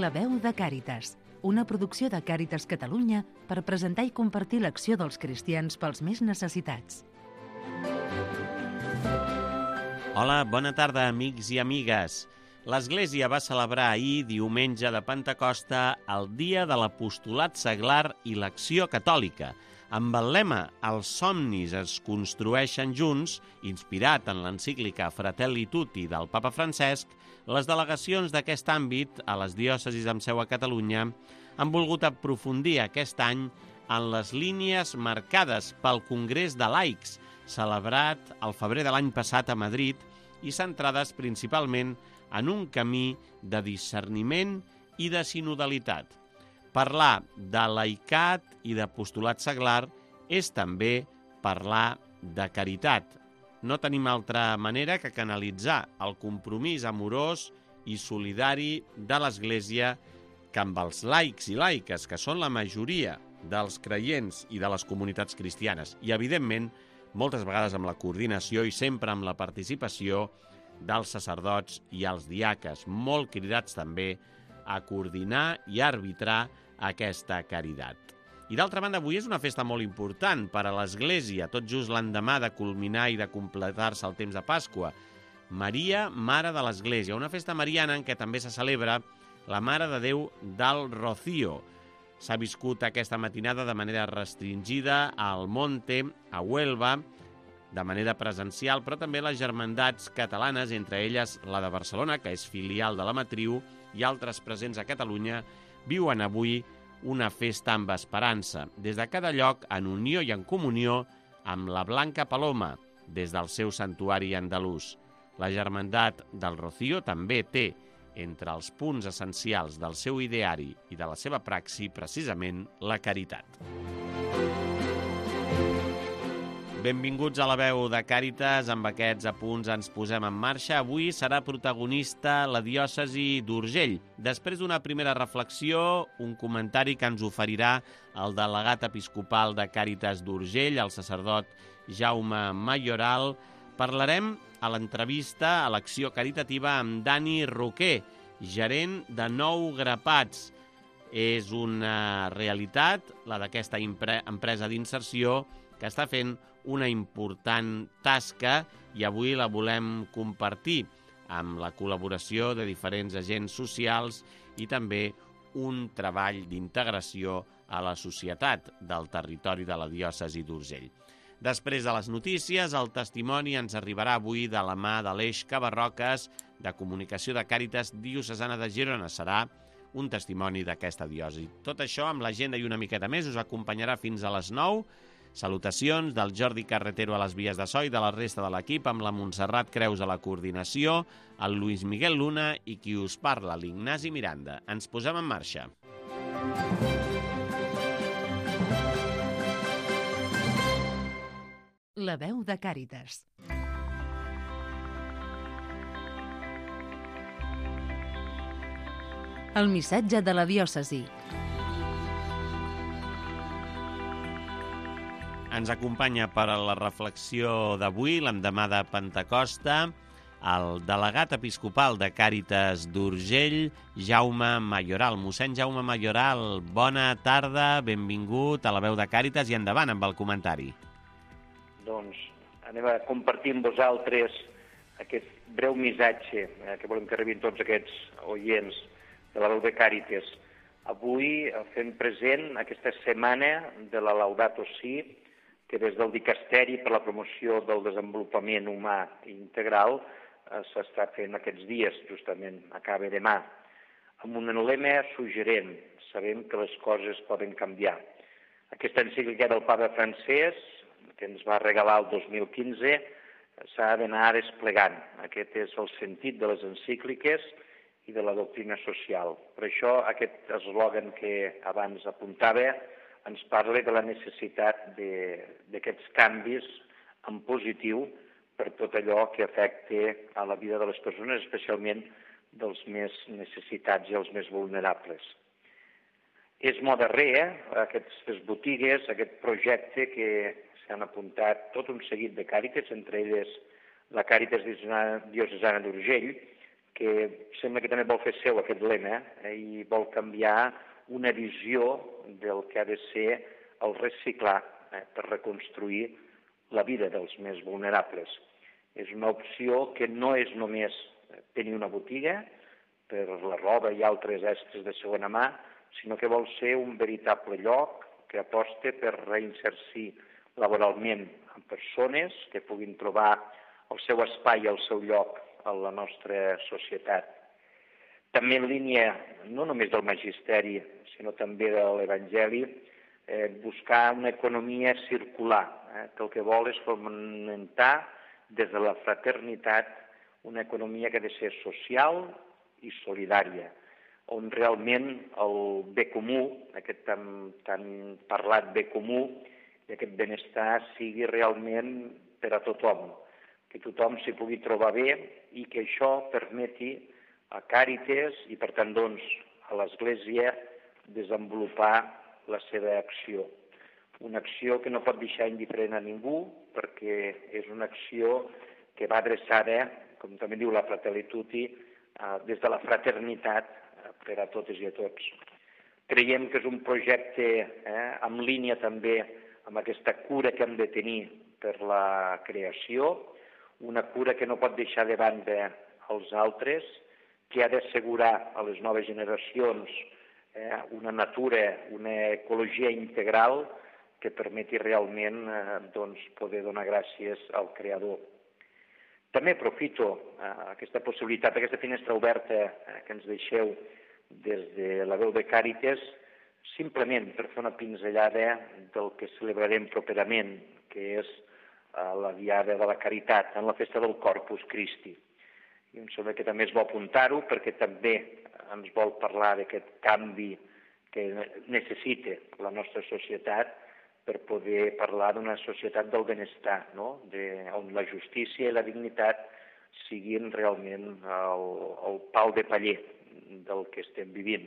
La veu de Càritas, una producció de Càritas Catalunya per presentar i compartir l'acció dels cristians pels més necessitats. Hola, bona tarda, amics i amigues. L'Església va celebrar ahir, diumenge de Pentecosta, el Dia de l'Apostolat Seglar i l'Acció Catòlica, amb el lema «Els somnis es construeixen junts», inspirat en l'encíclica Fratelli Tutti del Papa Francesc. Les delegacions d'aquest àmbit a les diòcesis amb seu a Catalunya han volgut aprofundir aquest any en les línies marcades pel Congrés de Laics, celebrat al febrer de l'any passat a Madrid, i centrades principalment en un camí de discerniment i de sinodalitat. Parlar de laicat i d'apostolat seglar és també parlar de caritat. No tenim altra manera que canalitzar el compromís amorós i solidari de l'Església que amb els laics i laiques, que són la majoria dels creients i de les comunitats cristianes, i evidentment moltes vegades amb la coordinació i sempre amb la participació dels sacerdots i els diaques, molt cridats també a coordinar i a arbitrar aquesta caritat. I d'altra banda, avui és una festa molt important per a l'Església, tot just l'endemà de culminar i de completar-se el temps de Pasqua. Maria, Mare de l'Església, una festa mariana en què també se celebra la Mare de Déu del Rocío. S'ha viscut aquesta matinada de manera restringida al Monte, a Huelva, de manera presencial, però també les germandats catalanes, entre elles la de Barcelona, que és filial de la Matriu, i altres presents a Catalunya, viuen avui una festa amb esperança, des de cada lloc en unió i en comunió amb la Blanca Paloma, des del seu santuari andalús. La germandat del Rocío també té entre els punts essencials del seu ideari i de la seva praxi precisament la caritat. Benvinguts a la veu de Càritas. Amb aquests apunts ens posem en marxa. Avui serà protagonista la diòcesi d'Urgell. Després d'una primera reflexió, un comentari que ens oferirà el delegat episcopal de Càritas d'Urgell, el sacerdot Jaume Mayoral, parlarem a l'entrevista a l'acció caritativa amb Dani Roquer, gerent de Nou Grapats. És una realitat, la d'aquesta empresa d'inserció, que està fent una important tasca i avui la volem compartir amb la col·laboració de diferents agents socials i també un treball d'integració a la societat del territori de la diòcesi d'Urgell. Després de les notícies, el testimoni ens arribarà avui de la mà de l'Eix Cabarroques, de Comunicació de Càritas Diocesana de Girona. Serà un testimoni d'aquesta diòcesi. Tot això amb l'agenda i una miqueta més us acompanyarà fins a les 9. Salutacions del Jordi Carretero a les vies de so i de la resta de l'equip, amb la Montserrat Creus a la coordinació, el Luis Miguel Luna i qui us parla, l'Ignasi Miranda. Ens posem en marxa. La veu de Càritas. El missatge de la diòcesi. Ens acompanya per a la reflexió d'avui, l'endemà de Pentecosta, el delegat episcopal de Càritas d'Urgell, Jaume Mayoral. Mossèn Jaume Mayoral, bona tarda, benvingut a la veu de Càritas i endavant amb el comentari. Doncs anem a compartir amb vosaltres aquest breu missatge que volem que rebin tots aquests oients de la veu de Càritas. Avui fem present aquesta setmana de la Laudato Si, que des del Dicasteri per la promoció del desenvolupament humà integral s'està fent aquests dies, justament, acaba demà, amb un lema suggerent: sabem que les coses poden canviar. Aquesta encíclica del Papa Francesc, que ens va regalar el 2015, s'ha d'anar desplegant. Aquest és el sentit de les encícliques i de la doctrina social. Per això aquest eslògan que abans apuntava ens parla de la necessitat d'aquests canvis en positiu per tot allò que afecta a la vida de les persones, especialment dels més necessitats i els més vulnerables. És moda rea, aquestes botigues, aquest projecte que s'han apuntat tot un seguit de càritas, entre elles la Càritas Diocesana d'Urgell, que sembla que també vol fer seu aquest lema i vol canviar una visió del que ha de ser el reciclar per reconstruir la vida dels més vulnerables. És una opció que no és només tenir una botiga per la roba i altres estris de segona mà, sinó que vol ser un veritable lloc que aposta per reinsercir laboralment amb persones que puguin trobar el seu espai i el seu lloc a la nostra societat. També en línia, no només del magisteri, sinó també de l'Evangeli, buscar una economia circular, que el que vol és fomentar des de la fraternitat una economia que ha de ser social i solidària, on realment el bé comú, aquest tan parlat bé comú, i aquest benestar sigui realment per a tothom, que tothom s'hi pugui trobar bé i que això permeti a Càritas i, per tant, doncs, a l'Església desenvolupar la seva acció. Una acció que no pot deixar indiferent a ningú perquè és una acció que va adreçada, com també diu la Fratelli Tutti, des de la fraternitat per a totes i a tots. Creiem que és un projecte en línia també amb aquesta cura que hem de tenir per la creació, una cura que no pot deixar de banda els altres, que ha d'assegurar a les noves generacions una natura, una ecologia integral que permeti realment poder donar gràcies al Creador. També aprofito aquesta possibilitat, aquesta finestra oberta que ens deixeu des de la veu de Càritas, simplement per fer una pinzellada del que celebrarem properament, que és la Diada de la Caritat, en la festa del Corpus Christi. I em sembla que també és bo apuntar-ho perquè també ens vol parlar d'aquest canvi que necessita la nostra societat per poder parlar d'una societat del benestar, no? On la justícia i la dignitat siguin realment el pal de paller del que estem vivint.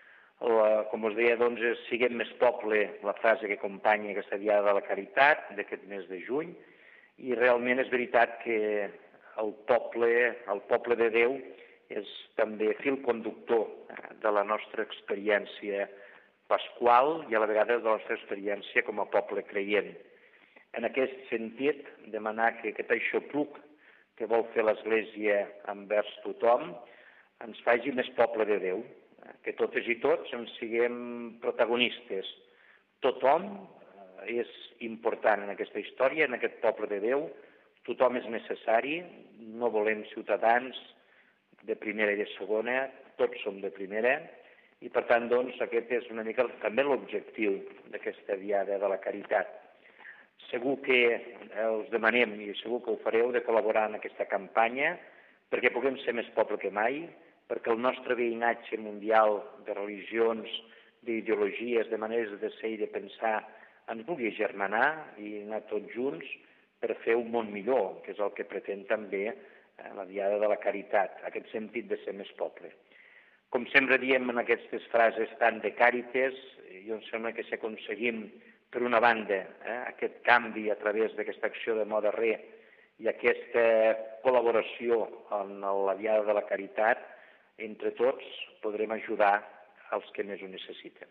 Com us deia, doncs, siguem més poble, la frase que acompanya aquesta Diada de la Caritat d'aquest mes de juny, i realment és veritat que el poble de Déu és també fil conductor de la nostra experiència pasqual i a la vegada de la nostra experiència com a poble creient. En aquest sentit, demanar que aquest aixopluc que vol fer l'Església envers tothom ens faci més poble de Déu, que totes i tots en siguem protagonistes. Tothom és important en aquesta història, en aquest poble de Déu, tothom és necessari, no volem ciutadans de primera i de segona, tots som de primera, i per tant, doncs, aquest és una mica també l'objectiu d'aquesta Diada de la Caritat. Segur que us demanem, i segur que ho fareu, de col·laborar en aquesta campanya perquè puguem ser més poble que mai, perquè el nostre veïnatge mundial de religions, d'ideologies, de maneres de ser i de pensar ens vulgui agermanar i anar tots junts per fer un món millor, que és el que pretén també la Diada de la Caritat, aquest sentit de ser més poble. Com sempre diem en aquestes frases tant de Càritas, jo em sembla que si aconseguim, per una banda, aquest canvi a través d'aquesta acció de Moda Re i aquesta col·laboració en la Diada de la Caritat, entre tots podrem ajudar els que més ho necessiten.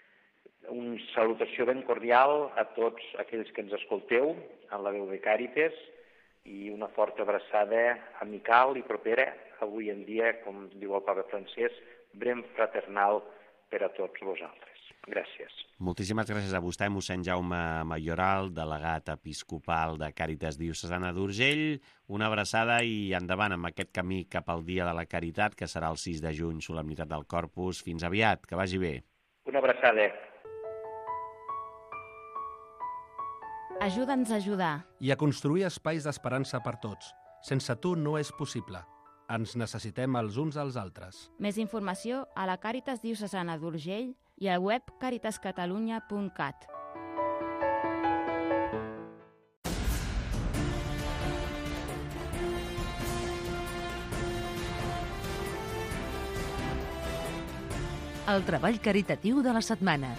Una salutació ben cordial a tots aquells que ens escolteu en la veu de Càritas i una forta abraçada amical i propera, avui en dia, com diu el papa Francesc, ben fraternal per a tots vosaltres. Gràcies. Moltíssimes gràcies a vostè, mossèn Jaume Mayoral, delegat episcopal de Càritas Diocesana d'Urgell. Una abraçada i endavant amb aquest camí cap al Dia de la Caritat, que serà el 6 de juny, solemnitat del Corpus. Fins aviat, que vagi bé. Una abraçada. Ajuda'ns a ajudar. I a construir espais d'esperança per tots. Sense tu no és possible. Ens necessitem els uns als altres. Més informació a la Càritas Diocesana d'Urgell i al web caritascatalunya.cat. El treball caritatiu de la setmana.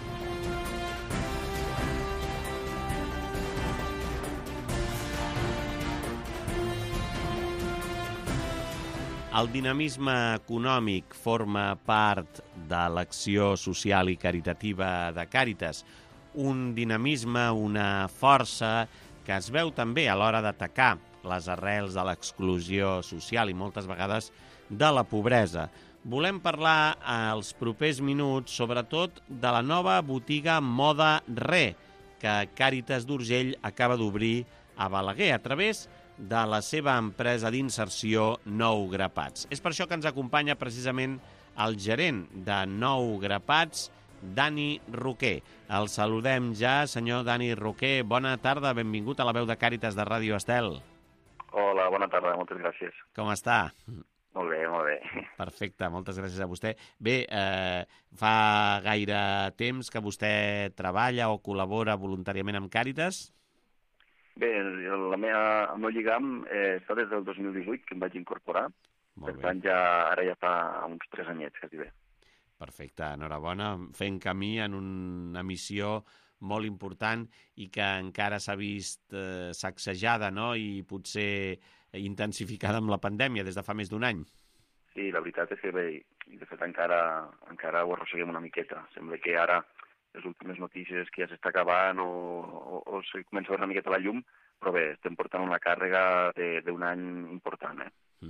El dinamisme econòmic forma part de l'acció social i caritativa de Càritas. Un dinamisme, una força que es veu també a l'hora d'atacar les arrels de l'exclusió social i moltes vegades de la pobresa. Volem parlar als propers minuts, sobretot, de la nova botiga Moda Re, que Càritas d'Urgell acaba d'obrir a Balaguer a través de la seva empresa d'inserció Nou Grapats. És per això que ens acompanya precisament el gerent de Nou Grapats, Dani Roquer. El saludem ja, senyor Dani Roquer. Bona tarda, benvingut a la veu de Càritas de Ràdio Estel. Hola, bona tarda, moltes gràcies. Com està? Molt bé, molt bé. Perfecte, moltes gràcies a vostè. Bé, fa gaire temps que vostè treballa o col·labora voluntàriament amb Càritas? Bé, el meu lligam està des del 2018, que em vaig incorporar. Per tant, ara ja fa uns 3 anyets, quasi bé. Perfecte, enhorabona. Fent camí en una missió molt important i que encara s'ha vist sacsejada, no?, i potser intensificada amb la pandèmia des de fa més d'un any. Sí, la veritat és que bé, de fet encara ho arrosseguem una miqueta. Sembla que ara les últimes notícies que ja s'està acabant o se comença a veure una miqueta la llum, però bé, estem portant una càrrega d'un any important.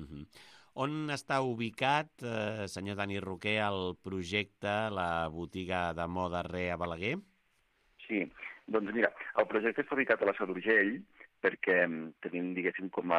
On està ubicat, senyor Dani Roquer, el projecte, la botiga de Moda Re a Balaguer? Sí, doncs mira, el projecte està ubicat a la Seu d'Urgell perquè tenim, diguéssim, com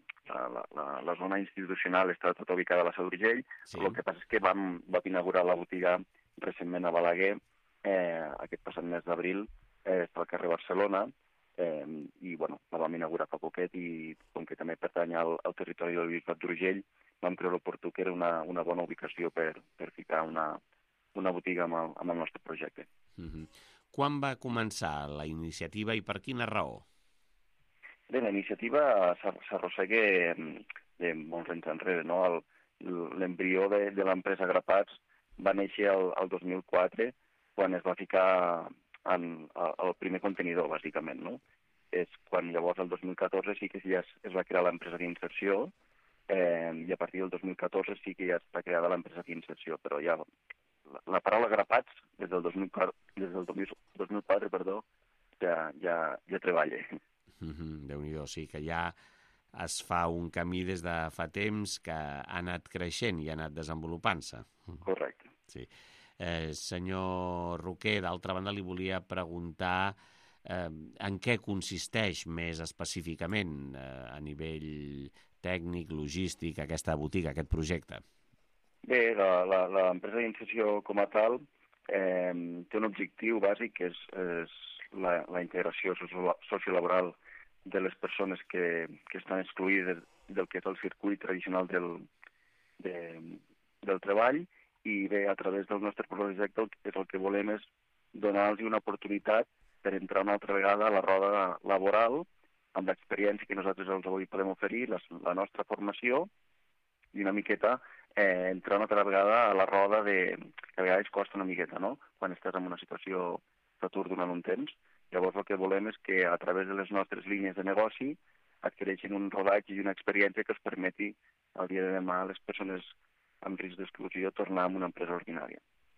la zona institucional està tota ubicada a la Seu d'Urgell. Sí. El que passa és que vam inaugurar la botiga recentment a Balaguer, aquest passat mes d'abril, està al carrer Barcelona, i bueno, la vam inaugurar fa poquet i com que també pertany al territori del Bisbat d'Urgell, vam creure oportú que era una bona ubicació per ficar una botiga amb el nostre projecte. Quan va començar la iniciativa i per quina raó? Bé, la iniciativa s'arrossega de molts anys enrere, no? L'embrió de l'empresa Grapats va néixer el 2004, quan es va ficar el primer contenidor, bàsicament, no? És quan llavors, el 2014, sí que ja es va crear l'empresa d'inserció, i a partir del 2014 sí que ja està creada l'empresa d'inserció, però ja la paraula Grapats, des del 2004, ja treballa. Déu-n'hi-do, sí que ja es fa un camí des de fa temps que ha anat creixent i ha anat desenvolupant-se. Correcte. Sí. Senyor Roquer, d'altra banda li volia preguntar en què consisteix més específicament a nivell tècnic, logístic, aquesta botiga, aquest projecte. Bé, l'empresa d'inserció com a tal té un objectiu bàsic, que és la integració sociolaboral de les persones que estan excluïdes del que és el circuit tradicional del treball, i bé, a través del nostre projecte el que volem és donar-los una oportunitat per entrar una altra vegada a la roda laboral amb l'experiència que nosaltres els avui podem oferir, la nostra formació, i una miqueta entrar una altra vegada a la roda que a vegades costa una miqueta, no?, quan estàs en una situació d'atur durant un temps. Llavors el que volem és que a través de les nostres línies de negoci adquireixin un rodatge i una experiència que els permeti al dia de demà a les persones amb risc d'exclusió tornar a una empresa ordinària.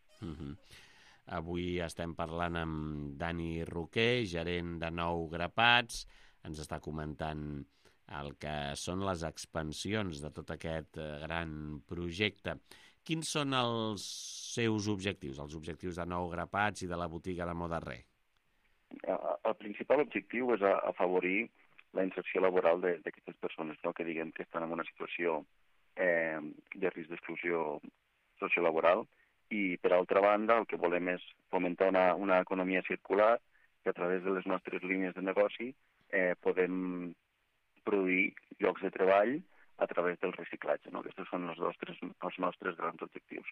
Avui estem parlant amb Dani Roquer, gerent de Nou Grapats. Ens està comentant el que són les expansions de tot aquest gran projecte. Quins són els seus objectius, els objectius de Nou Grapats i de la botiga de Moda Re? El principal objectiu és afavorir la inserció laboral d'aquestes persones, no?, que diguem que estan en una situació de risc d'exclusió sociolaboral, i per altra banda el que volem és fomentar una economia circular, que a través de les nostres línies de negoci podem produir llocs de treball a través del reciclatge, no? Aquests són els nostres grans objectius.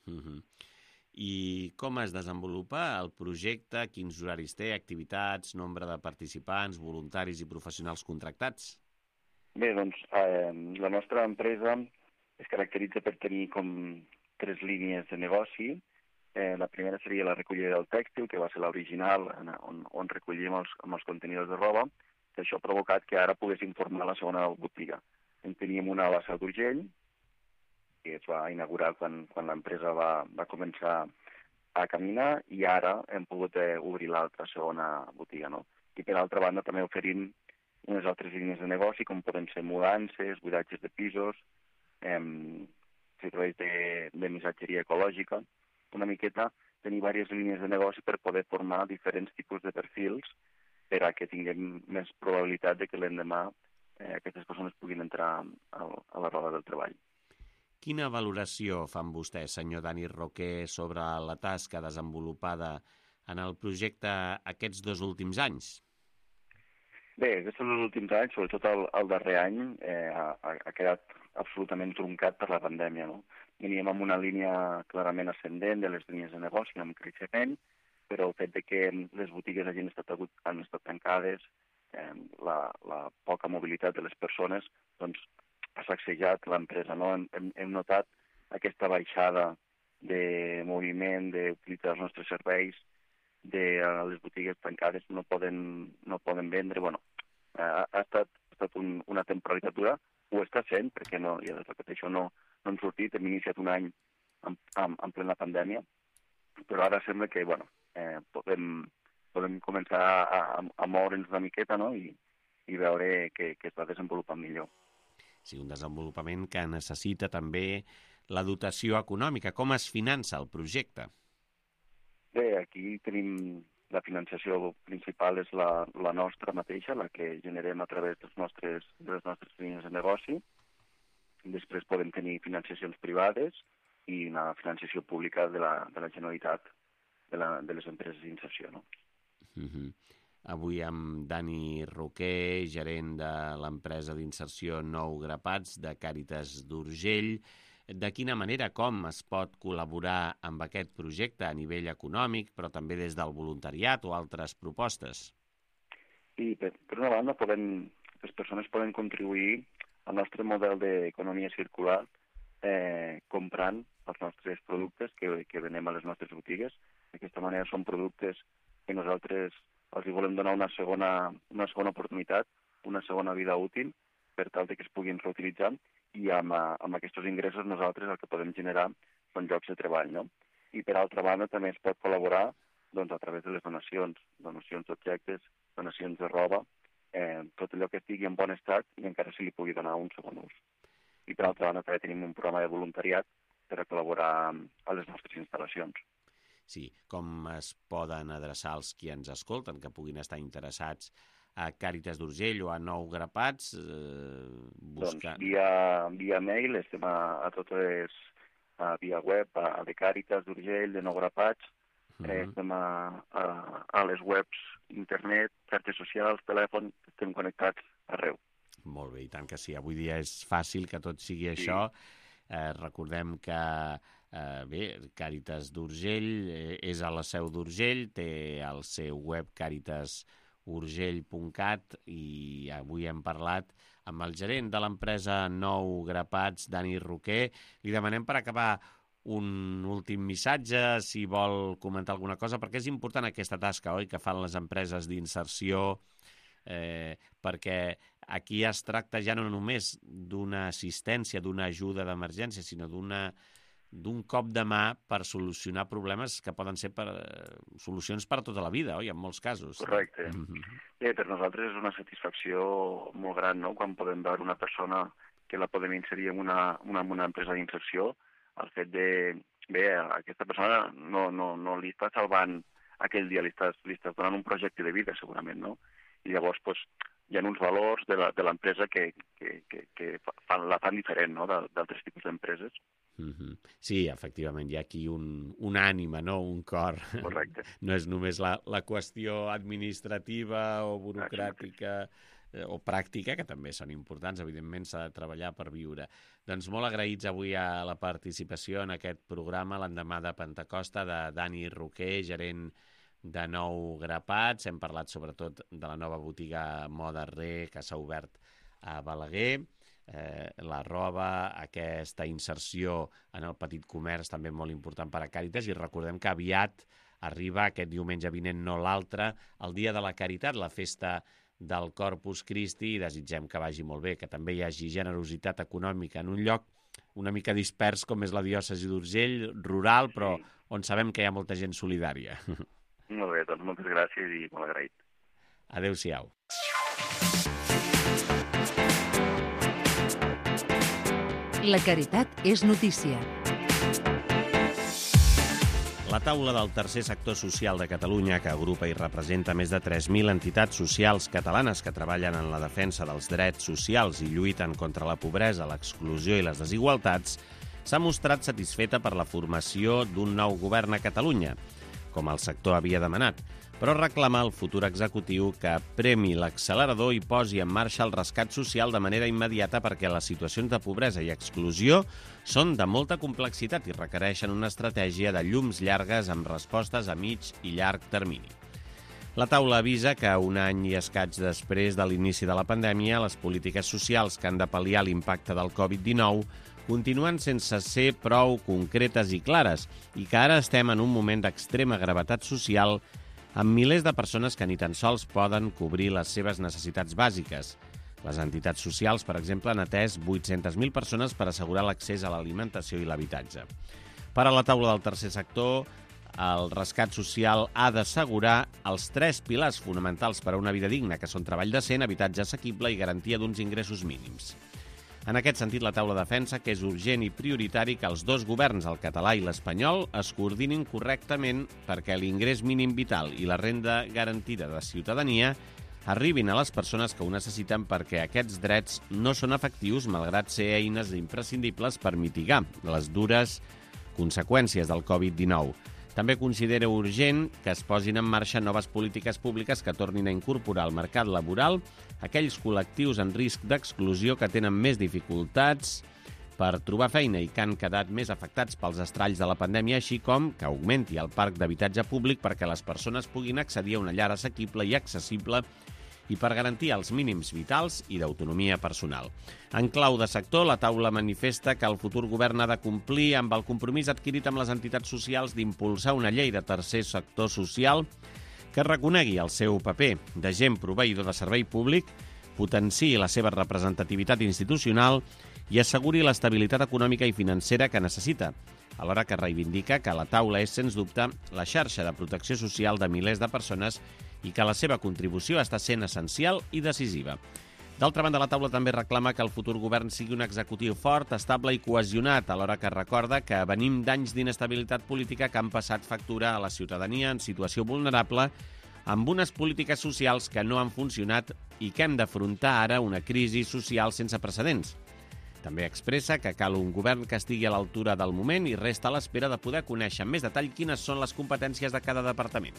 I com es desenvolupa el projecte? Quins horaris té, activitats, nombre de participants, voluntaris i professionals contractats? Bé, doncs la nostra empresa es caracteritza per tenir com 3 línies de negoci. La primera seria la recollida del tèxtil, que va ser l'original, on recollíem els contenidors de roba, que això ha provocat que ara poguéssim formar la segona botiga. En teníem una a la Seu d'Urgell, que es va inaugurar quan l'empresa va començar a caminar, i ara hem pogut obrir l'altra segona botiga, no? I per altra banda també oferim unes altres línies de negoci, com poden ser mudances, buidatges de pisos, serveis de missatgeria ecològica, una miqueta tenir diverses línies de negoci per poder formar diferents tipus de perfils per a que tinguem més probabilitat de que l'endemà aquestes persones puguin entrar a la roda del treball. Quina valoració fan vostès, senyor Dani Roquer, sobre la tasca desenvolupada en el projecte aquests 2 últims anys? Bé, aquests 2 últims anys, sobretot el darrer any, ha quedat absolutament truncat per la pandèmia, no? Veníem amb una línia clarament ascendent de les línies de negoci, amb creixement, però el fet de que les botigues han estat tancades, la poca mobilitat de les persones, doncs ha sacsejat l'empresa, no? Hem notat aquesta baixada de moviment, d'utilitzar els nostres serveis, de les botigues tancades no poden vendre. Bueno, ha estat una temporalitat dura, ho està sent, perquè no, ja repeteixo, no hem sortit, hem iniciat un any en plena pandèmia, però ara sembla que podem començar a moure'ns una miqueta, no? I veure que es va desenvolupant millor. Sí, un desenvolupament que necessita també la dotació econòmica. Com es finança el projecte? Bé, aquí tenim la finançació principal, és la nostra mateixa, la que generem a través de les nostres línies de negoci. Després podem tenir financiacions privades i una financiació pública de la Generalitat, de les empreses d'inserció, no? Avui amb Dani Roquer, gerent de l'empresa d'inserció Nou Grapats de Càritas d'Urgell. De quina manera, com es pot col·laborar amb aquest projecte a nivell econòmic, però també des del voluntariat o altres propostes? Sí, per una banda, les persones poden contribuir al nostre model d'economia circular comprant els nostres productes que venem a les nostres botigues. D'aquesta manera són productes que nosaltres els volem donar una segona oportunitat, una segona vida útil, per tal que es puguin reutilitzar, i amb aquests ingressos nosaltres el que podem generar són llocs de treball, no? I per altra banda també es pot col·laborar a través de les donacions d'objectes, donacions de roba, tot allò que estigui en bon estat i encara se li pugui donar un segon ús. I per altra banda també tenim un programa de voluntariat per a col·laborar a les nostres instal·lacions. Sí, com es poden adreçar els qui ens escolten, que puguin estar interessats a Càritas d'Urgell o a Nou Grapats? Doncs via mail, estem a totes, via web, de Càritas d'Urgell, de Nou Grapats, estem a les webs, internet, xarxes socials, telèfon, estem connectats arreu. Molt bé, i tant que sí. Avui dia és fàcil que tot sigui això. Recordem que Càritas d'Urgell és a la Seu d'Urgell, té el seu web caritas.urgell.cat, i avui hem parlat amb el gerent de l'empresa Nou Grapats, Dani Roquer. Li demanem per acabar un últim missatge, si vol comentar alguna cosa, perquè és important aquesta tasca, oi?, que fan les empreses d'inserció, perquè aquí es tracta ja no només d'una assistència, d'una ajuda d'emergència, sinó d'un cop de mà per solucionar problemes que poden ser solucions per a tota la vida, oi?, en molts casos. Correcte. Per nosaltres és una satisfacció molt gran, no?, quan podem veure una persona que la podem inserir en una empresa d'inserció. El fet de, aquesta persona no li està salvant aquell dia, li estàs donant un projecte de vida, segurament, no? I llavors, hi ha uns valors de l'empresa que la fan diferent, no?, d'altres tipus d'empreses. Sí, efectivament, hi ha aquí un ànima, no?, un cor. Correcte. No és només la qüestió administrativa o burocràtica o pràctica, que també són importants, evidentment s'ha de treballar per viure. Doncs molt agraïts avui a la participació en aquest programa, l'endemà de Pentecosta, de Dani Roquer, gerent de Nou Grapats. Hem parlat sobretot de la nova botiga Moda Re que s'ha obert a Balaguer, la roba, aquesta inserció en el petit comerç també molt important per a Càritas, i recordem que aviat arriba aquest diumenge vinent, no l'altre, el Dia de la Caritat, la festa del Corpus Christi, i desitgem que vagi molt bé, que també hi hagi generositat econòmica en un lloc una mica dispers com és la diòcesi d'Urgell, rural, però on sabem que hi ha molta gent solidària. Molt bé, doncs moltes gràcies i molt agraït. Adéu-siau. La caritat és notícia. La taula del tercer sector social de Catalunya, que agrupa i representa més de 3.000 entitats socials catalanes que treballen en la defensa dels drets socials i lluiten contra la pobresa, l'exclusió i les desigualtats, s'ha mostrat satisfeta per la formació d'un nou govern a Catalunya, com el sector havia demanat, però reclama al futur executiu que premi l'accelerador i posi en marxa el rescat social de manera immediata perquè les situacions de pobresa i exclusió són de molta complexitat i requereixen una estratègia de llums llargues amb respostes a mig i llarg termini. La taula avisa que un any i escaig després de l'inici de la pandèmia, les polítiques socials que han de pal·liar l'impacte del Covid-19 continuen sense ser prou concretes i clares i que ara estem en un moment d'extrema gravetat social amb milers de persones que ni tan sols poden cobrir les seves necessitats bàsiques. Les entitats socials, per exemple, han atès 800.000 persones per assegurar l'accés a l'alimentació i l'habitatge. Per a la taula del tercer sector, el rescat social ha d'assegurar els 3 pilars fonamentals per a una vida digna, que són treball decent, habitatge assequible i garantia d'uns ingressos mínims. En aquest sentit, la taula defensa que és urgent i prioritari que els dos governs, el català i l'espanyol, es coordinin correctament perquè l'ingrés mínim vital i la renda garantida de ciutadania arribin a les persones que ho necessiten perquè aquests drets no són efectius malgrat ser eines imprescindibles per mitigar les dures conseqüències del Covid-19. També considera urgent que es posin en marxa noves polítiques públiques que tornin a incorporar al mercat laboral aquells col·lectius en risc d'exclusió que tenen més dificultats per trobar feina i que han quedat més afectats pels estralls de la pandèmia, així com que augmenti el parc d'habitatge públic perquè les persones puguin accedir a una llar assequible i accessible i per garantir els mínims vitals i d'autonomia personal. En clau de sector, la taula manifesta que el futur govern ha de complir amb el compromís adquirit amb les entitats socials d'impulsar una llei de tercer sector social que reconegui el seu paper d'agent proveïdor de servei públic, potenciï la seva representativitat institucional i asseguri l'estabilitat econòmica i financera que necessita, alhora que reivindica que la taula és, sens dubte, la xarxa de protecció social de milers de persones i que la seva contribució està sent essencial i decisiva. D'altra banda, la taula també reclama que el futur govern sigui un executiu fort, estable i cohesionat, alhora que recorda que venim d'anys d'inestabilitat política que han passat factura a la ciutadania en situació vulnerable amb unes polítiques socials que no han funcionat i que hem d'afrontar ara una crisi social sense precedents. També expressa que cal un govern que estigui a l'altura del moment i resta a l'espera de poder conèixer amb més detall quines són les competències de cada departament.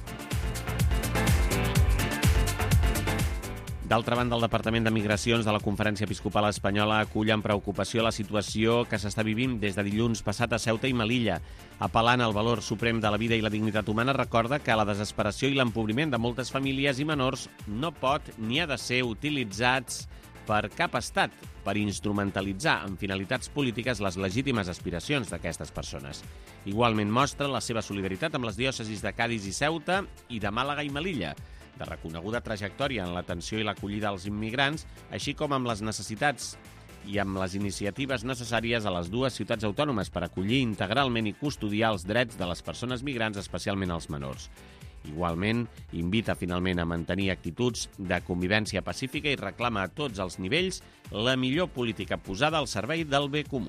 D'altra banda, el Departament de Migracions de la Conferència Episcopal Espanyola acull amb preocupació la situació que s'està vivint des de dilluns passat a Ceuta i Melilla. Apel·lant al valor suprem de la vida i la dignitat humana, recorda que la desesperació i l'empobriment de moltes famílies i menors no pot ni ha de ser utilitzats per cap estat per instrumentalitzar amb finalitats polítiques les legítimes aspiracions d'aquestes persones. Igualment mostra la seva solidaritat amb les diòcesis de Cadis i Ceuta i de Màlaga i Melilla, de reconeguda trajectòria en l'atenció i l'acollida als immigrants, així com amb les necessitats i amb les iniciatives necessàries a les dues ciutats autònomes per acollir integralment i custodiar els drets de les persones migrants, especialment els menors. Igualment, invita finalment a mantenir actituds de convivència pacífica i reclama a tots els nivells la millor política posada al servei del bé comú.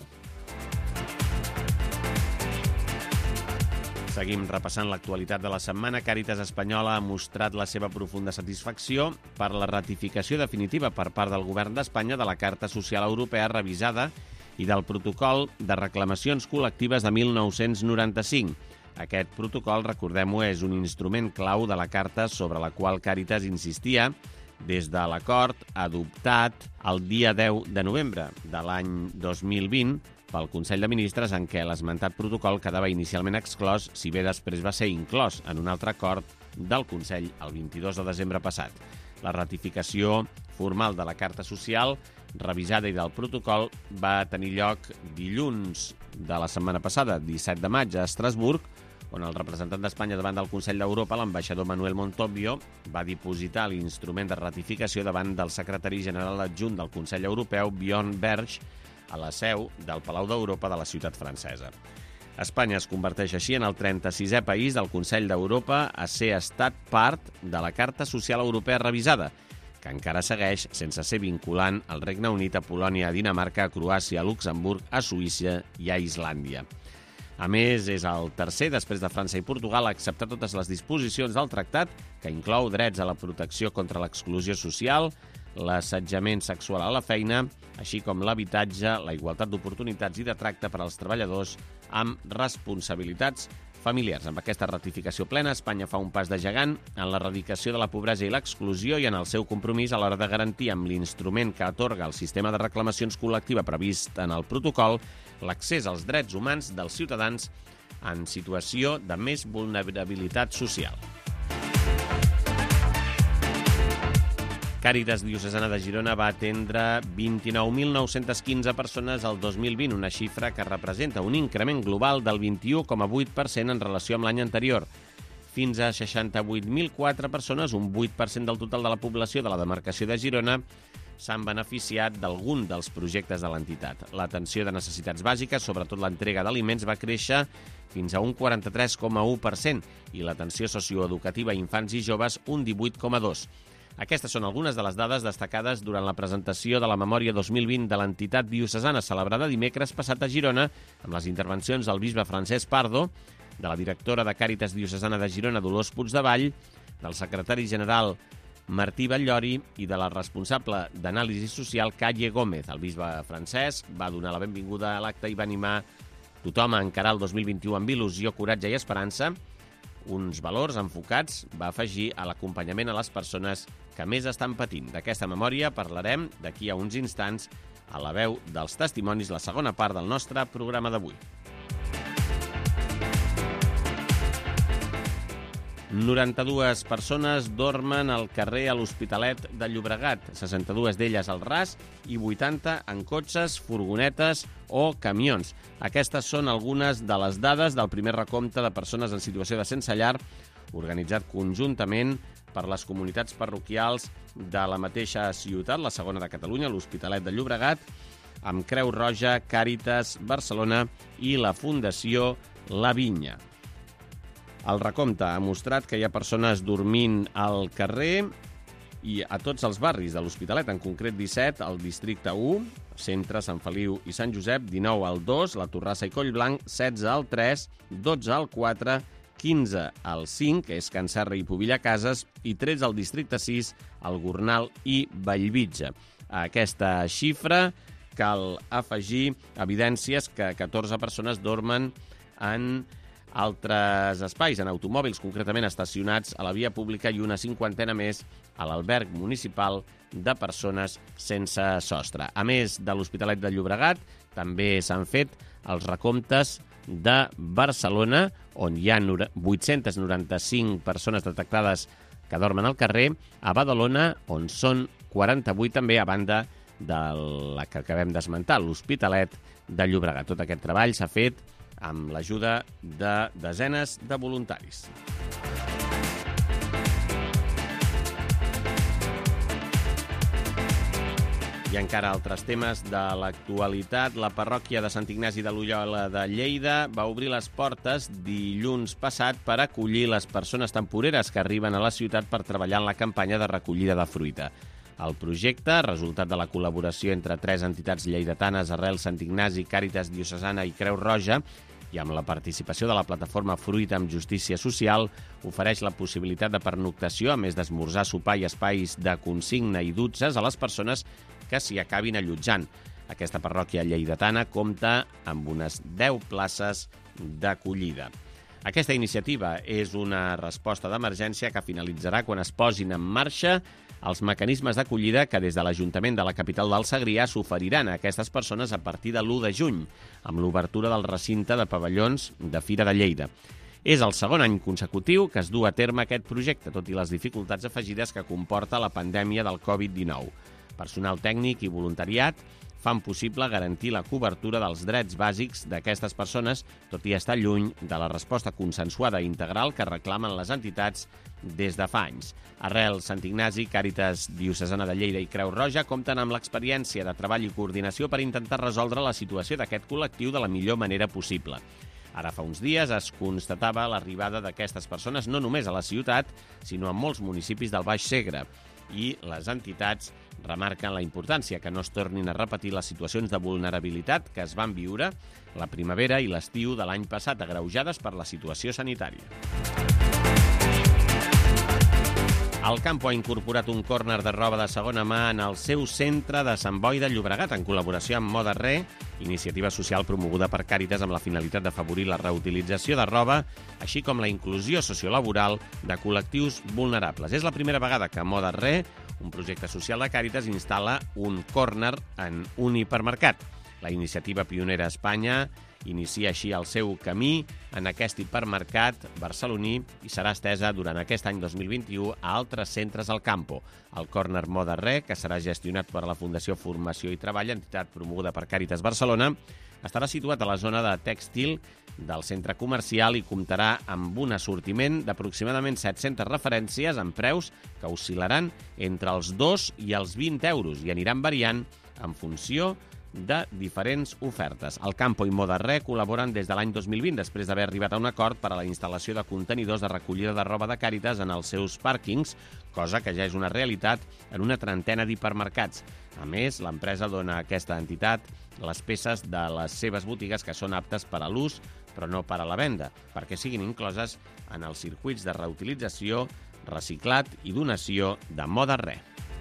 Seguim repassant l'actualitat de la setmana. Càritas Espanyola ha mostrat la seva profunda satisfacció per la ratificació definitiva per part del Govern d'Espanya de la Carta Social Europea revisada i del protocol de reclamacions col·lectives de 1995. Aquest protocol, recordem-ho, és un instrument clau de la Carta sobre la qual Càritas insistia des de l'acord adoptat el dia 10 de novembre de l'any 2020 pel Consell de Ministres, en què l'esmentat protocol quedava inicialment exclòs, si bé després va ser inclòs en un altre acord del Consell el 22 de desembre passat. La ratificació formal de la Carta Social revisada i del protocol va tenir lloc dilluns de la setmana passada, 17 de maig, a Estrasburg, on el representant d'Espanya davant del Consell d'Europa, l'ambaixador Manuel Montobbio, va dipositar l'instrument de ratificació davant del secretari general adjunt del Consell Europeu, Björn Berg, a la seu del Palau d'Europa de la ciutat francesa. Espanya es converteix així en el 36è país del Consell d'Europa a ser estat part de la Carta Social Europea revisada, que encara segueix sense ser vinculant al Regne Unit, a Polònia, a Dinamarca, a Croàcia, a Luxemburg, a Suïssa i a Islàndia. A més, és el tercer, després de França i Portugal, a acceptar totes les disposicions del tractat, que inclou drets a la protecció contra l'exclusió social, l'assetjament sexual a la feina, així com l'habitatge, la igualtat d'oportunitats i de tracte per als treballadors amb responsabilitats familiars. Amb aquesta ratificació plena, Espanya fa un pas de gegant en l'erradicació de la pobresa i l'exclusió i en el seu compromís a l'hora de garantir amb l'instrument que atorga el sistema de reclamacions col·lectiva previst en el protocol l'accés als drets humans dels ciutadans en situació de més vulnerabilitat social. Càritas Diocesana de Girona va atendre 29.915 persones el 2020, una xifra que representa un increment global del 21,8% en relació amb l'any anterior. Fins a 68.004 persones, un 8% del total de la població de la demarcació de Girona, s'han beneficiat d'algun dels projectes de l'entitat. L'atenció de necessitats bàsiques, sobretot l'entrega d'aliments, va créixer fins a un 43,1% i l'atenció socioeducativa a infants i joves un 18,2%. Aquestes són algunes de les dades destacades durant la presentació de la Memòria 2020 de l'entitat diocesana, celebrada dimecres passat a Girona, amb les intervencions del bisbe Francesc Pardo, de la directora de Càritas Diocesana de Girona, Dolors Puigdevall, del secretari general Martí Batllori i de la responsable d'anàlisi social, Calle Gómez. El bisbe Francesc va donar la benvinguda a l'acte i va animar tothom a encarar el 2021 amb il·lusió, coratge i esperança, uns valors enfocats, va afegir, a l'acompanyament a les persones que més estan patint. D'aquesta memòria parlarem d'aquí a uns instants a la veu dels testimonis, la segona part del nostre programa d'avui. 92 persones dormen al carrer a l'Hospitalet de Llobregat, 62 d'elles al ras i 80 en cotxes, furgonetes o camions. Aquestes són algunes de les dades del primer recompte de persones en situació de sense llar, organitzat conjuntament per les comunitats parroquials de la mateixa ciutat, la segona de Catalunya, l'Hospitalet de Llobregat, amb Creu Roja, Càritas Barcelona i la Fundació La Vinya. El recompte ha mostrat que hi ha persones dormint al carrer i a tots els barris de l'Hospitalet, en concret 17 al districte 1, Centre, Sant Feliu i Sant Josep, 19 al 2, la Torrassa i Collblanc, 16 al 3, 12 al 4, 15 al 5, que és Can Serra i Pobilla Cases, i 13 al districte 6, el Gornal i Bellvitge. A aquesta xifra cal afegir evidències que 14 persones dormen en altres espais, en automòbils concretament estacionats a la via pública i una 50 més a l'alberg municipal de persones sense sostre. A més de l'Hospitalet de Llobregat, també s'han fet els recomptes de Barcelona, on hi ha 895 persones detectades que dormen al carrer, a Badalona, on són 48 també, a banda de la que acabem d'esmentar, l'Hospitalet de Llobregat. Tot aquest treball s'ha fet amb l'ajuda de desenes de voluntaris. I encara altres temes de l'actualitat. La parròquia de Sant Ignasi de Loyola de Lleida va obrir les portes dilluns passat per acollir les persones temporeres que arriben a la ciutat per treballar en la campanya de recollida de fruita. El projecte, resultat de la col·laboració entre 3 entitats lleidatanes, Arrel, Sant Ignasi, Càritas Diocesana i Creu Roja, i amb la participació de la plataforma Fruit amb Justícia Social, ofereix la possibilitat de pernoctació, a més d'esmorzar, sopar i espais de consigna i dutxes a les persones que s'hi acabin allotjant. Aquesta parròquia lleidatana compta amb unes 10 places d'acollida. Aquesta iniciativa és una resposta d'emergència que finalitzarà quan es posin en marxa els mecanismes d'acollida que des de l'Ajuntament de la capital del Segrià s'oferiran a aquestes persones a partir de l'1 de juny, amb l'obertura del recinte de pavellons de Fira de Lleida. És el segon any consecutiu que es du a terme aquest projecte, tot i les dificultats afegides que comporta la pandèmia del Covid-19. Personal tècnic i voluntariat fan possible garantir la cobertura dels drets bàsics d'aquestes persones, tot i estar lluny de la resposta consensuada i integral que reclamen les entitats des de fa anys. Arrel Sant Ignasi, Càritas Diocesana de Lleida i Creu Roja compten amb l'experiència de treball i coordinació per intentar resoldre la situació d'aquest col·lectiu de la millor manera possible. Ara fa uns dies es constatava l'arribada d'aquestes persones no només a la ciutat, sinó a molts municipis del Baix Segre. I les entitats remarquen la importància que no es tornin a repetir les situacions de vulnerabilitat que es van viure la primavera i l'estiu de l'any passat, agreujades per la situació sanitària. El Campo ha incorporat un córner de roba de segona mà en el seu centre de Sant Boi de Llobregat, en col·laboració amb Moda Re, iniciativa social promoguda per Càritas amb la finalitat d'afavorir la reutilització de roba, així com la inclusió sociolaboral de col·lectius vulnerables. És la primera vegada que Moda Re, un projecte social de Càritas, instal·la un córner en un hipermercat. La iniciativa pionera a Espanya inicia així el seu camí en aquest hipermercat barceloní i serà estesa durant aquest any 2021 a altres centres al Campo. El Córner Moda Re, que serà gestionat per la Fundació Formació i Treball, entitat promoguda per Càritas Barcelona, estarà situat a la zona de tèxtil del centre comercial i comptarà amb un assortiment d'aproximadament 700 referències amb preus que oscil·laran entre els 2 i els 20 euros i aniran variant en funció de diferents ofertes. El Campo i Moda Re col·laboren des de l'any 2020, després d'haver arribat a un acord per a la instal·lació de contenidors de recollida de roba de Càritas en els seus pàrquings, cosa que ja és una realitat en una trentena d'hipermercats. A més, l'empresa dona a aquesta entitat les peces de les seves botigues que són aptes per a l'ús, però no per a la venda, perquè siguin incloses en els circuits de reutilització, reciclat i donació de Moda Re.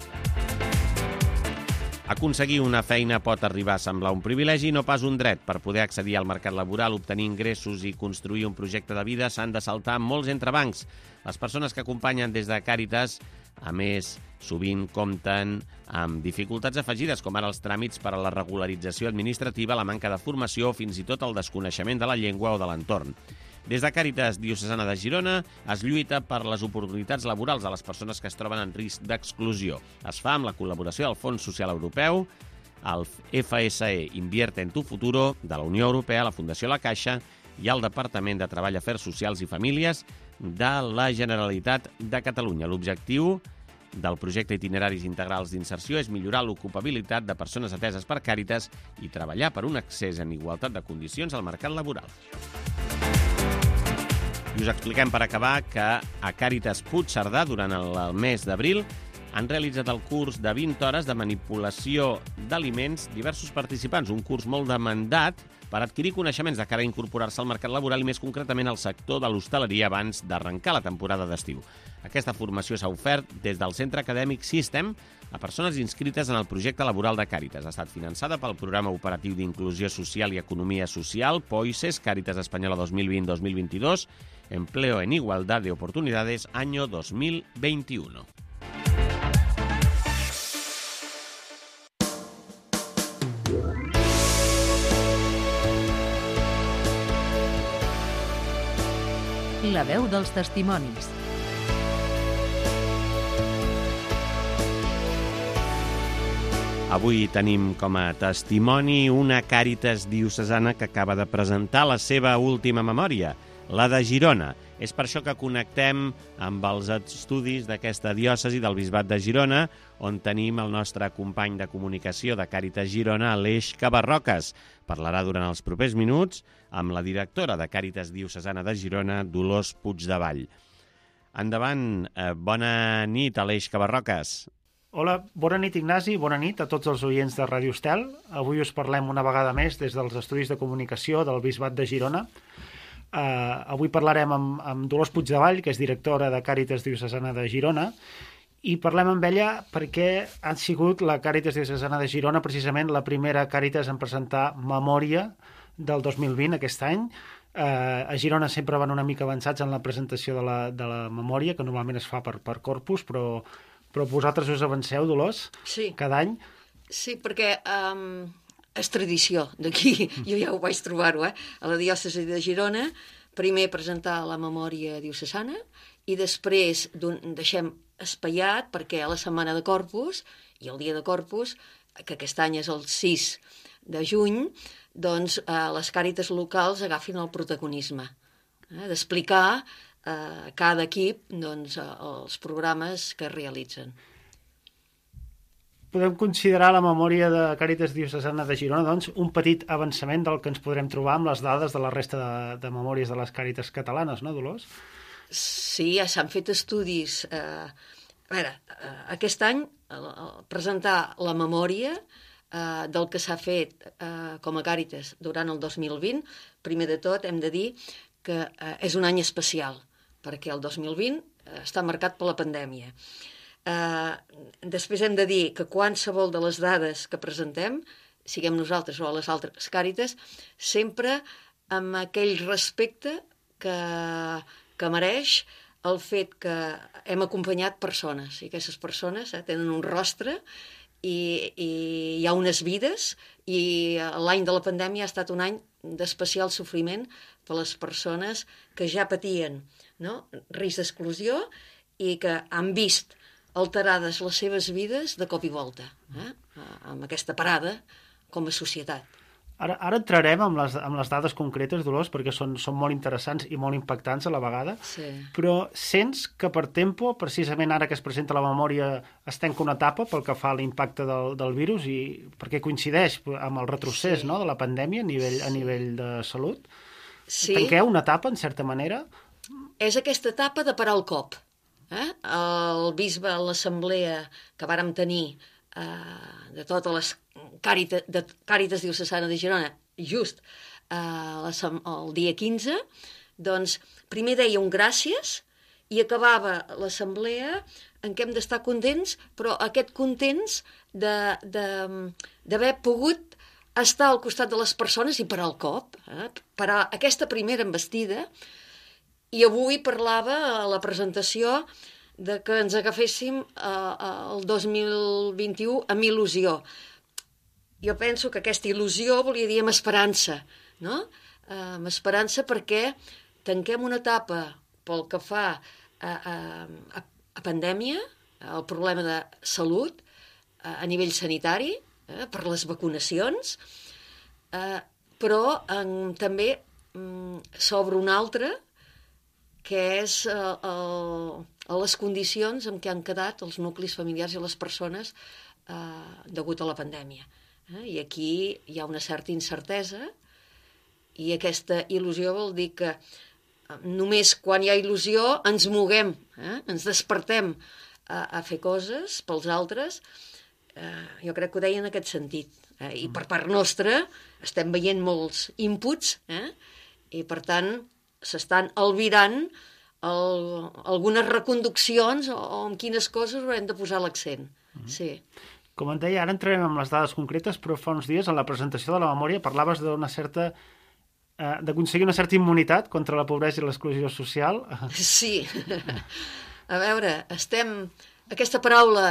Aconseguir una feina pot arribar a semblar un privilegi i no pas un dret. Per poder accedir al mercat laboral, obtenir ingressos i construir un projecte de vida s'han de saltar molts entrebancs. Les persones que acompanyen des de Càritas, a més, sovint compten amb dificultats afegides, com ara els tràmits per a la regularització administrativa, la manca de formació o fins i tot el desconeixement de la llengua o de l'entorn. Des de Càritas Diocesana de Girona es lluita per les oportunitats laborals de les persones que es troben en risc d'exclusió. Es fa amb la col·laboració del Fons Social Europeu, el FSE Invierte en tu Futuro, de la Unió Europea, la Fundació La Caixa i el Departament de Treball, Afers Socials i Famílies de la Generalitat de Catalunya. L'objectiu del projecte Itineraris Integrals d'Inserció és millorar l'ocupabilitat de persones ateses per Càritas i treballar per un accés en igualtat de condicions al mercat laboral. I us expliquem per acabar que a Càritas Puigcerdà, durant el mes d'abril, han realitzat el curs de 20 hores de manipulació d'aliments diversos participants, un curs molt demandat per adquirir coneixements de cara a incorporar-se al mercat laboral i més concretament al sector de l'hostaleria abans d'arrencar la temporada d'estiu. Aquesta formació s'ha ofert des del Centre Acadèmic System a persones inscrites en el projecte laboral de Càritas. Ha estat finançada pel Programa Operatiu d'Inclusió Social i Economia Social, POISES, Càritas Espanyola 2020-2022, Empleo en Igualdad de Oportunidades, año 2021. La veu dels testimonis. Avui tenim com a testimoni una Càritas diocesana que acaba de presentar la seva última memòria, la de Girona. És per això que connectem amb els estudis d'aquesta diòcesi del Bisbat de Girona, on tenim el nostre company de comunicació de Càritas Girona, Aleix Cabarroques. Parlarà durant els propers minuts amb la directora de Càritas Diocesana de Girona, Dolors Puigdevall. Endavant, bona nit, Aleix Cabarroques. Hola, bona nit, Ignasi, bona nit a tots els oients de Ràdio Estel. Avui us parlem una vegada més des dels estudis de comunicació del Bisbat de Girona. Avui parlarem amb Dolors Puigdevall, que és directora de Càritas Diocesana de Girona, i parlem amb ella perquè ha sigut la Càritas Diocesana de Girona precisament la primera Càritas en presentar memòria del 2020, aquest any. A Girona sempre van una mica avançats en la presentació de la memòria, que normalment es fa per corpus, però vosaltres us avanceu, Dolors, sí, cada any? Sí, perquè és tradició d'aquí, jo ja ho vaig trobar-ho, a la diòcesi de Girona, primer presentar la memòria diocesana i després deixem espaiat perquè a la setmana de Corpus i el dia de Corpus que aquest any és el 6 de juny, doncs les Càritas locals agafin el protagonisme, d'explicar cada equip doncs, els programes que realitzen. Podem considerar la memòria de Càritas Diocesana de Girona doncs, un petit avançament del que ens podrem trobar amb les dades de la resta de memòries de les Càritas catalanes, no, Dolors? Sí, ja s'han fet estudis. A veure, aquest any presentar la memòria del que s'ha fet com a Càritas durant el 2020, primer de tot hem de dir que és un any especial, perquè el 2020 està marcat per la pandèmia. Després hem de dir que qualsevol de les dades que presentem, siguem nosaltres o les altres Càritas, sempre amb aquell respecte que mereix el fet que hem acompanyat persones, i aquestes persones tenen un rostre i hi ha unes vides, i l'any de la pandèmia ha estat un any d'especial sofriment per les persones que ja patien, no? Risc d'exclusió i que han vist alterades les seves vides de cop i volta, amb aquesta parada com a societat. Ara entrarem amb les dades concretes, Dolors, perquè són molt interessants i molt impactants a la vegada, sí. Però sents que per tempo, precisament ara que es presenta la memòria, es tanca una etapa pel que fa a l'impacte del virus, i perquè coincideix amb el retrocés, sí. No, de la pandèmia a nivell de salut? Sí. Tanqueu una etapa, en certa manera? És aquesta etapa de parar el cop. El bisbe a l'assemblea que vàrem tenir de totes les Càritas Diocesana de Girona, just el dia 15, doncs primer deia un gràcies i acabava l'assemblea en què hem d'estar contents, però aquest contents d'haver pogut estar al costat de les persones i parar el cop, parar aquesta primera embestida. I avui parlava a la presentació de que ens agaféssim el 2021 amb il·lusió. Jo penso que aquesta il·lusió volia dir amb esperança, no? Amb esperança perquè tanquem una etapa pel que fa a pandèmia, el problema de salut a nivell sanitari, per les vacunacions, però també s'obre una altra, que és les condicions en què han quedat els nuclis familiars i les persones degut a la pandèmia. I aquí hi ha una certa incertesa, i aquesta il·lusió vol dir que només quan hi ha il·lusió ens moguem, ens despertem a fer coses pels altres. Jo crec que ho deia en aquest sentit. I per part nostra estem veient molts inputs, i per tant s'estan albirant algunes reconduccions o en quines coses haurem de posar l'accent. Sí. Com et deia, ara entrarem en les dades concretes, però fa uns dies, en la presentació de la memòria, parlaves d'aconseguir una certa immunitat contra la pobresa i l'exclusió social. Sí. A veure, aquesta paraula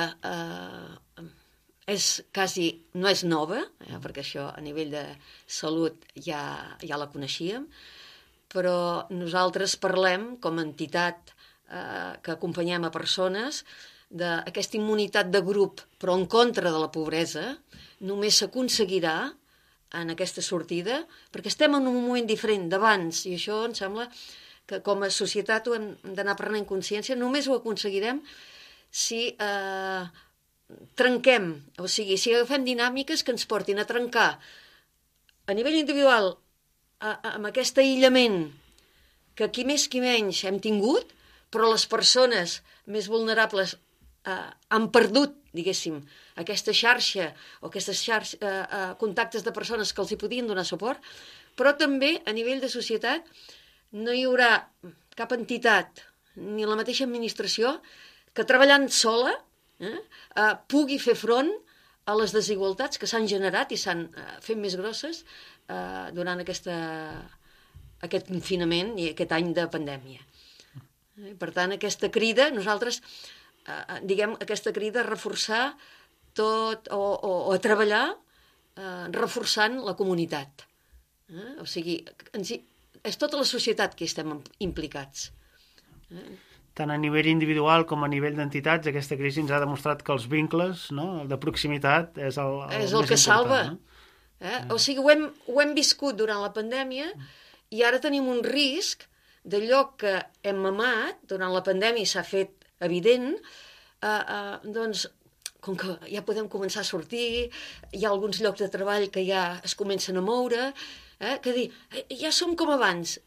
no és nova, perquè això a nivell de salut ja la coneixíem, però nosaltres parlem, com a entitat que acompanyem a persones, d'aquesta immunitat de grup, però en contra de la pobresa, només s'aconseguirà en aquesta sortida, perquè estem en un moment diferent d'abans, i això em sembla que com a societat ho hem d'anar prenent consciència. Només ho aconseguirem si trenquem, o sigui, si agafem dinàmiques que ens portin a trencar a nivell individual amb aquest aïllament que qui més qui menys hem tingut, però les persones més vulnerables han perdut, diguéssim, aquesta xarxa o aquestes contactes de persones que els hi podien donar suport, però també a nivell de societat no hi haurà cap entitat ni la mateixa administració que treballant sola pugui fer front a les desigualtats que s'han generat i s'han fet més grosses durant aquest confinament i aquest any de pandèmia. Per tant, aquesta crida, nosaltres, aquesta crida a reforçar tot o a treballar reforçant la comunitat. O sigui, és tota la societat que hi estem implicats. tant a nivell individual com a nivell d'entitats, aquesta crisi ens ha demostrat que els vincles, no?, de proximitat és el És més el que important, salva. no? O sigui, ho hem viscut durant la pandèmia i ara tenim un risc d'allò que hem mamat durant la pandèmia i s'ha fet evident, doncs, com que ja podem començar a sortir, hi ha alguns llocs de treball que ja es comencen a moure, que dir, ja som com abans.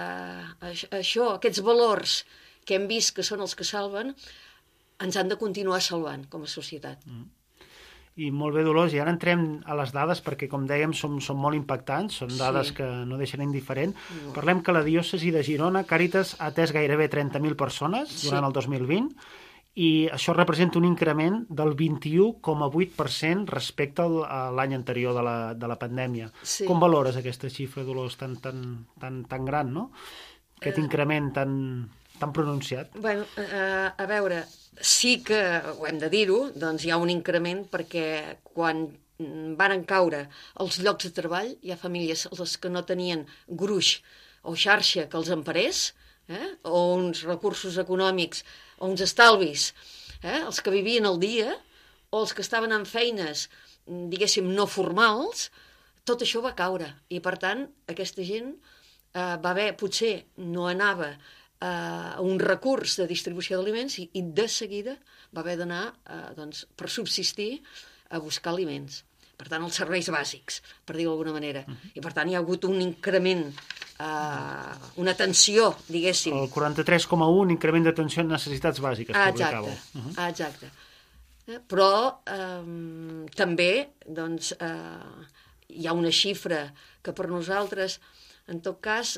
Això, aquests valors que hem vist que són els que salven, ens han de continuar salvant com a societat. I molt bé, Dolors, i ara entrem a les dades perquè, com dèiem, són molt impactants, són dades que no deixen indiferent. Parlem que la diòcesi de Girona, Càritas, ha atès gairebé 30.000 persones durant el 2020 i això representa un increment del 21,8% respecte a l'any anterior de la pandèmia. Sí. Com valores aquesta xifra, Dolors, tan gran, no? Aquest increment tan pronunciat? Bueno, a veure, sí que, ho hem de dir-ho, doncs hi ha un increment perquè quan van caure els llocs de treball, hi ha famílies les que no tenien gruix o xarxa que els emparés, o uns recursos econòmics, o uns estalvis, els que vivien al dia, o els que estaven en feines, diguéssim, no formals, tot això va caure. I, per tant, aquesta gent va haver, potser no anava a un recurs de distribució d'aliments i de seguida va haver d'anar, doncs, per subsistir, a buscar aliments. Per tant, els serveis bàsics, per dir-ho d'alguna manera. I, per tant, hi ha hagut un increment, una tensió, diguéssim. El 43,1 increment d'atenció en necessitats bàsiques, publicàveu. Exacte. Però també, doncs, hi ha una xifra que per nosaltres, en tot cas,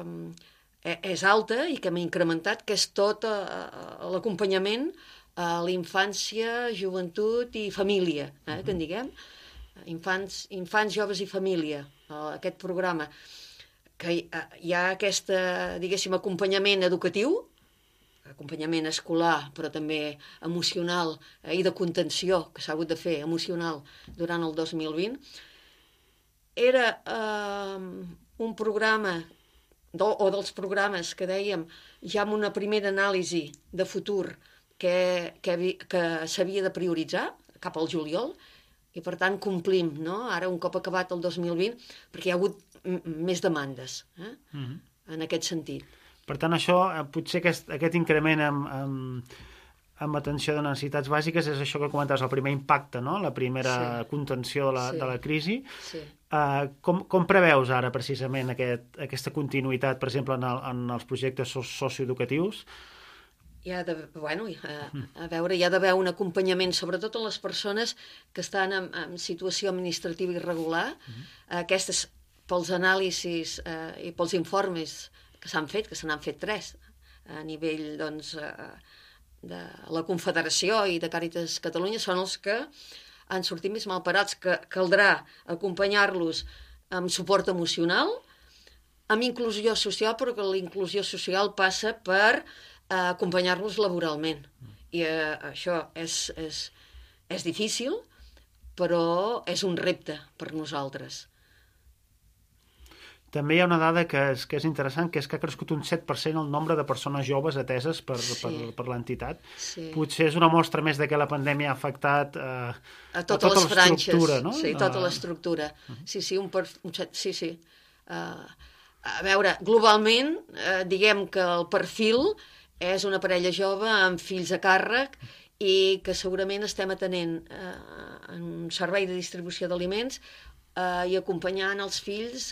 és alta i que hem incrementat, que és tot l'acompanyament a la infància, joventut i família, que en diguem. Infants, joves i família, aquest programa, que hi ha aquest, diguéssim, acompanyament educatiu, acompanyament escolar, però també emocional i de contenció, que s'ha hagut de fer, emocional, durant el 2020. Era un programa, o dels programes que dèiem, ja amb una primera anàlisi de futur que s'havia de prioritzar cap al juliol, i per tant complim, no? Ara un cop acabat el 2020, perquè hi ha hagut més demandes en aquest sentit. Per tant, això, potser aquest increment amb atenció de necessitats bàsiques és això que comentaves, el primer impacte, no? La primera contenció de la crisi. Sí. Com preveus ara precisament aquesta continuïtat, per exemple, en els projectes socioeducatius? Hi ha d'haver un acompanyament, sobretot a les persones que estan en situació administrativa irregular. Aquestes, pels anàlisis i pels informes que s'han fet, que se n'han fet 3, a nivell, doncs, de la Confederació i de Càritas Catalunya, són els que han sortit més malparats, que caldrà acompanyar-los amb suport emocional, amb inclusió social, però que la inclusió social passa per acompanyar-los laboralment. I això és difícil, però és un repte per nosaltres. També hi ha una dada que és interessant, que és que ha crescut un 7% el nombre de persones joves ateses per l'entitat. Sí. Potser és una mostra més de que la pandèmia ha afectat a totes les franges, no? Sí, tota l'estructura. Sí. Sí. A veure, globalment, diguem que el perfil és una parella jove amb fills a càrrec i que segurament estem atenent en un servei de distribució d'aliments i acompanyant els fills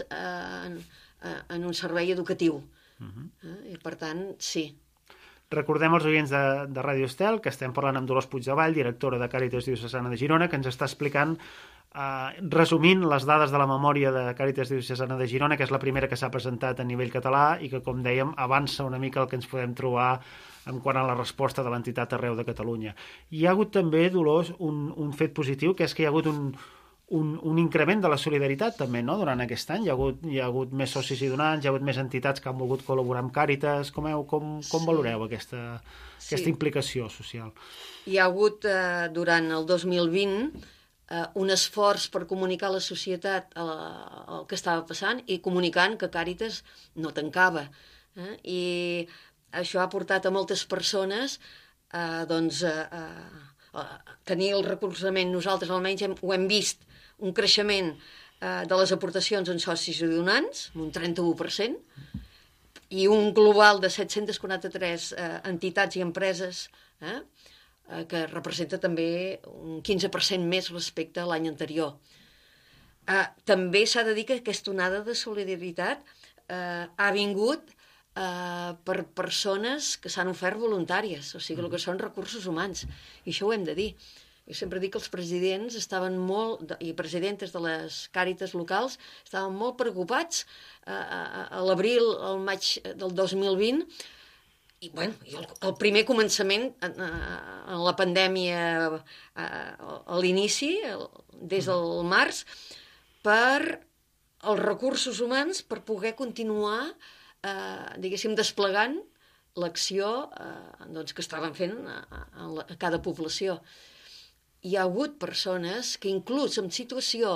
en un servei educatiu. I per tant, sí. Recordem als oients de Ràdio Estel que estem parlant amb Dolors Puigdevall, directora de Càritas Diocesana de Girona, que ens està explicant, resumint les dades de la memòria de Càritas Diocesana de Girona, que és la primera que s'ha presentat a nivell català i que, com dèiem, avança una mica el que ens podem trobar en quant a la resposta de l'entitat arreu de Catalunya. Hi ha hagut també, Dolors, un fet positiu, que és que hi ha hagut un increment de la solidaritat també, no?, durant aquest any. Hi ha hagut més socis i donants, hi ha hagut més entitats que han volgut col·laborar amb Càritas. Com valoreu aquesta implicació social? Hi ha hagut, durant el 2020, un esforç per comunicar a la societat el que estava passant i comunicant que Càritas no tancava. I això ha portat a moltes persones a tenir el recolzament. Nosaltres almenys ho hem vist, un creixement de les aportacions en socis i donants, un 31%, i un global de 743 entitats i empreses, que representa també un 15% més respecte a l'any anterior. També s'ha de dir que aquesta onada de solidaritat ha vingut per persones que s'han ofert voluntàries, o sigui, el que són recursos humans, i això ho hem de dir. Jo sempre dic que els presidents estaven molt, i presidentes de les càritas locals, estaven molt preocupats a l'abril, al maig del 2020, i el primer començament en la pandèmia a l'inici, des del març, per els recursos humans per poder continuar, diguéssim, desplegant l'acció que estaven fent a cada població. Hi ha hagut persones que inclús en situació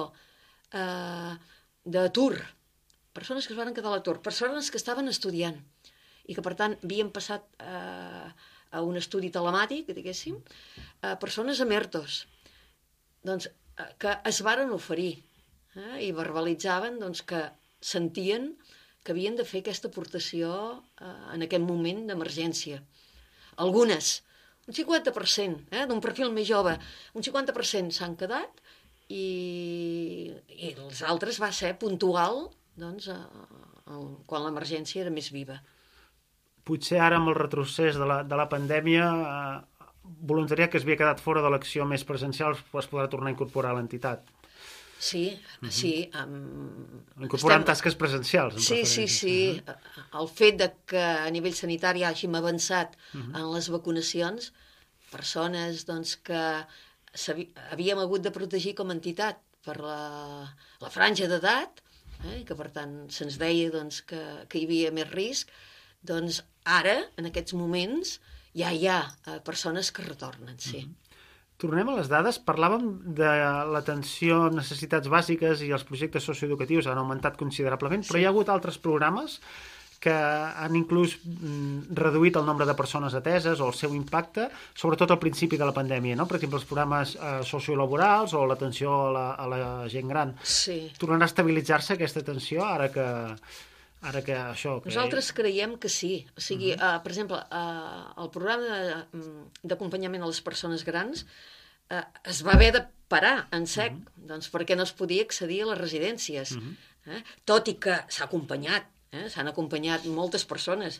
d'atur, persones que es van quedar a l'atur, persones que estaven estudiant i que, per tant, havien passat a un estudi telemàtic, diguéssim, persones amb ERTOs, doncs, que es varen oferir i verbalitzaven que sentien que havien de fer aquesta aportació en aquest moment d'emergència. Algunes, un 50%, d'un perfil més jove, un 50% s'han quedat i els altres va ser puntual quan l'emergència era més viva. Potser ara amb el retrocés de la pandèmia, voluntariat que es havia quedat fora de l'acció més presencial es podrà tornar a incorporar a l'entitat. Sí, sí. Incorporant tasques presencials. Sí. El fet que a nivell sanitari hàgim avançat en les vacunacions, persones que havíem hagut de protegir com a entitat per la franja d'edat, i que per tant se'ns deia que hi havia més risc, doncs ara, en aquests moments, ja hi ha persones que retornen, sí. Tornem a les dades. Parlàvem de l'atenció a necessitats bàsiques i els projectes socioeducatius han augmentat considerablement, però hi ha hagut altres programes que han inclús reduït el nombre de persones ateses o el seu impacte, sobretot al principi de la pandèmia, no? Per exemple, els programes sociolaborals o l'atenció a la gent gran. Sí. Tornarà a estabilitzar-se aquesta atenció ara que això... Nosaltres creiem que sí. O sigui, per exemple, el programa d'acompanyament a les persones grans es va haver de parar en sec, doncs perquè no es podia accedir a les residències. Tot i que s'ha acompanyat, s'han acompanyat moltes persones,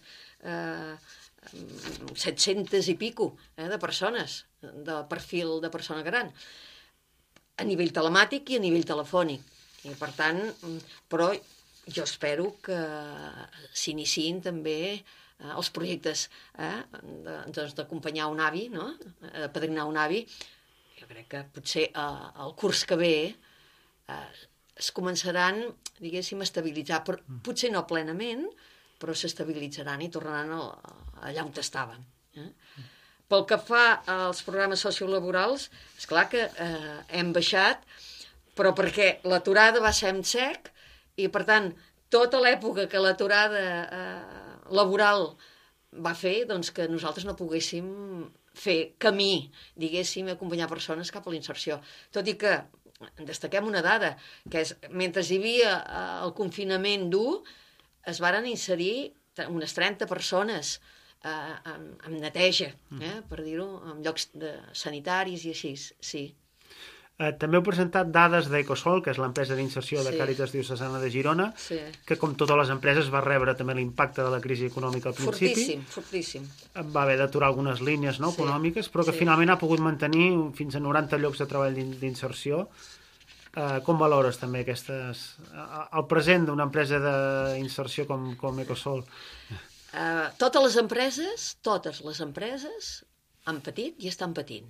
700 i pico de persones, de perfil de persona gran, a nivell telemàtic i a nivell telefònic. I per tant, però jo espero que s'iniciïn també els projectes d'acompanyar un avi, no? Apadrinar un avi. Jo crec que potser el curs que ve es començaran, diguéssim, a estabilitzar, però potser no plenament, però s'estabilitzaran i tornaran allà on estaven. Pel que fa als programes sociolaborals, esclar que hem baixat, però perquè l'aturada va ser en sec, i, per tant, tota l'època que l'aturada laboral va fer, doncs que nosaltres no poguéssim fer camí, diguéssim, acompanyar persones cap a la inserció. Tot i que destaquem una dada, que és, mentre hi havia el confinament dur, es varen inserir unes 30 persones amb neteja, per dir-ho, en llocs sanitaris i així, sí. També heu presentat dades d'Ecosol, que és l'empresa d'inserció de Càritas Diocesana de Girona, que com totes les empreses va rebre també l'impacte de la crisi econòmica al principi. Fortíssim. Va haver d'aturar algunes línies econòmiques, però que finalment ha pogut mantenir fins a 90 llocs de treball d'inserció. Com valores també el present d'una empresa d'inserció com Ecosol? Totes les empreses han patit i estan patint.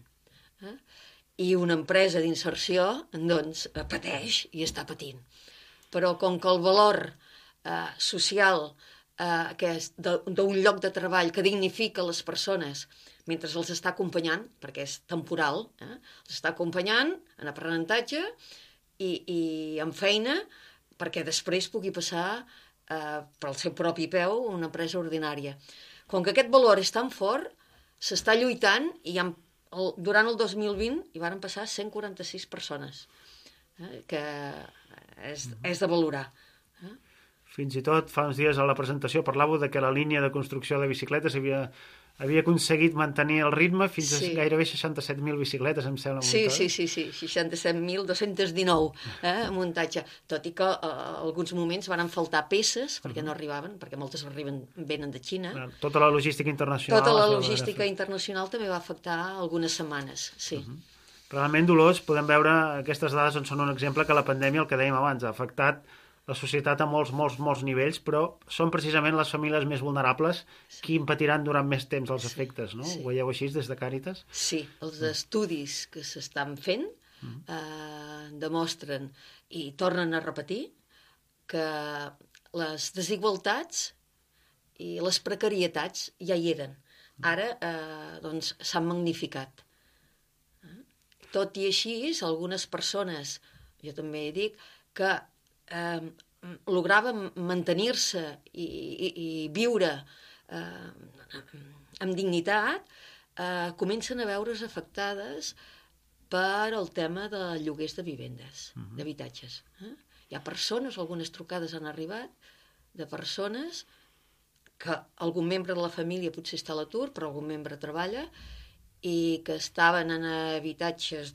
I una empresa d'inserció, doncs, pateix i està patint. Però com que el valor social que és d'un lloc de treball que dignifica les persones mentre els està acompanyant, perquè és temporal, els està acompanyant en aprenentatge i en feina perquè després pugui passar pel seu propi peu una empresa ordinària. Com que aquest valor és tan fort, s'està lluitant i durant el 2020 hi varen passar 146 persones, que és de valorar. Fins i tot fa uns dies a la presentació parlàveu de que la línia de construcció de bicicletes havia aconseguit mantenir el ritme fins a gairebé 67.000 bicicletes, em sembla. Sí, 67.219 a muntatge. Tot i que alguns moments van faltar peces, perquè no arribaven, perquè moltes venen de Xina. Tota la logística internacional. Tota la logística internacional també va afectar algunes setmanes, sí. Realment, Dolors, podem veure aquestes dades on són un exemple que la pandèmia, el que dèiem abans, ha afectat la societat a molts nivells, però són precisament les famílies més vulnerables qui en patiran durant més temps els efectes, no? Ho veieu així des de Càritas? Sí, els estudis que s'estan fent demostren i tornen a repetir que les desigualtats i les precarietats ja hi eren. Ara doncs s'han magnificat. Tot i així, algunes persones, jo també dic, que lograven mantenir-se i viure amb dignitat, comencen a veure's afectades per el tema de lloguers de vivendes, d'habitatges. Hi ha persones, algunes trucades han arribat, de persones que algun membre de la família potser està a l'atur, però algun membre treballa, i que estaven en habitatges